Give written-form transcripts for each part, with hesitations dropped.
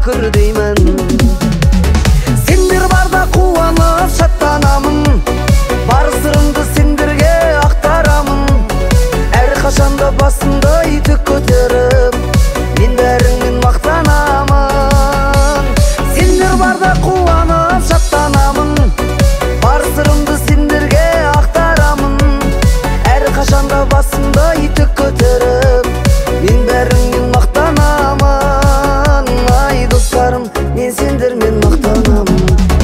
шүкір деймін. Сендер барда қуанып шаттанамын, бар сырымды сендерге ақтарамын. Әрқашанда басымды тік көтеріп, мен бәріңмен мақтанамын. Сендер барда қуанып шаттанамын, бар сырымды сендерге ақтарамын. Әрқашанда басымды тік көтеріп, мен бәріңмен мақтанамын. Ай достарым, мен сендермен мақтанамын.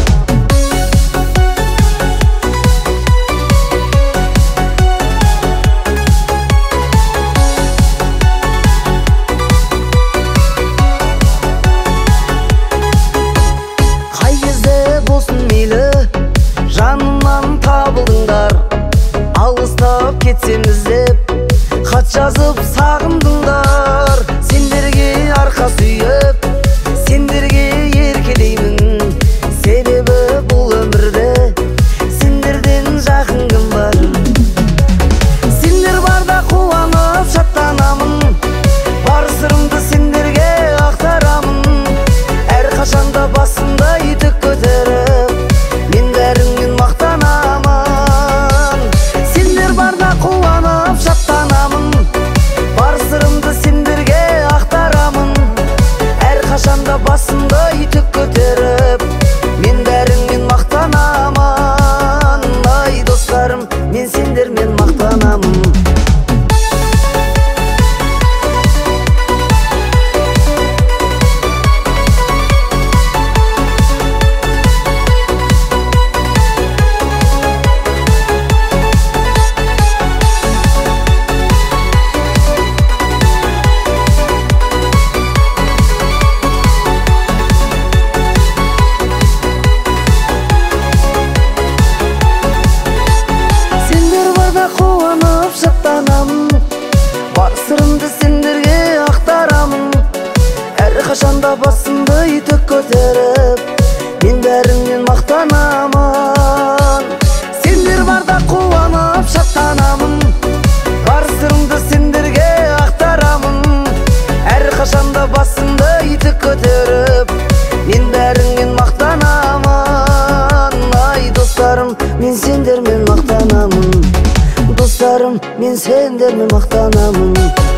Қай кезде болсын мейлі, жанымнан табылдыңдар. Алыстап кетсем іздеп, хат жазып сағындыңдар. Сендерге арқа сүйіп, сендерге еркелеймін. Себебі бұл өмірде сендерден жақын кім бар? Сендер барда қуанып шаттанамын, бар сырымды сендерге ақтарамын. Әрқашанда басымды тік көтеріп, мен бәріңмен мақтанамын. Сендер барда қуанып шаттанамын, бар сырымды сендерге ақтарамын. Әрқашанда басымды тік көтеріп, мен бәріңмен мақтанамын. Ай достарым, мен сендермен мақтанамын. Қуанып шаттанамын, бар сырымды сендерге ақтарамын. Әрқашанда басымды тік көтеріп, мен бәріңмен мақтанамын. Сендер барда қуанып шаттанамын, бар сырымды сендерге ақтарамын. Әрқашанда басымды тік көтеріп, мен бәріңмен мақтанамын. Ай достарым, мен сендермен мақтанамын. Достарым, мен сендермен мақтанамын.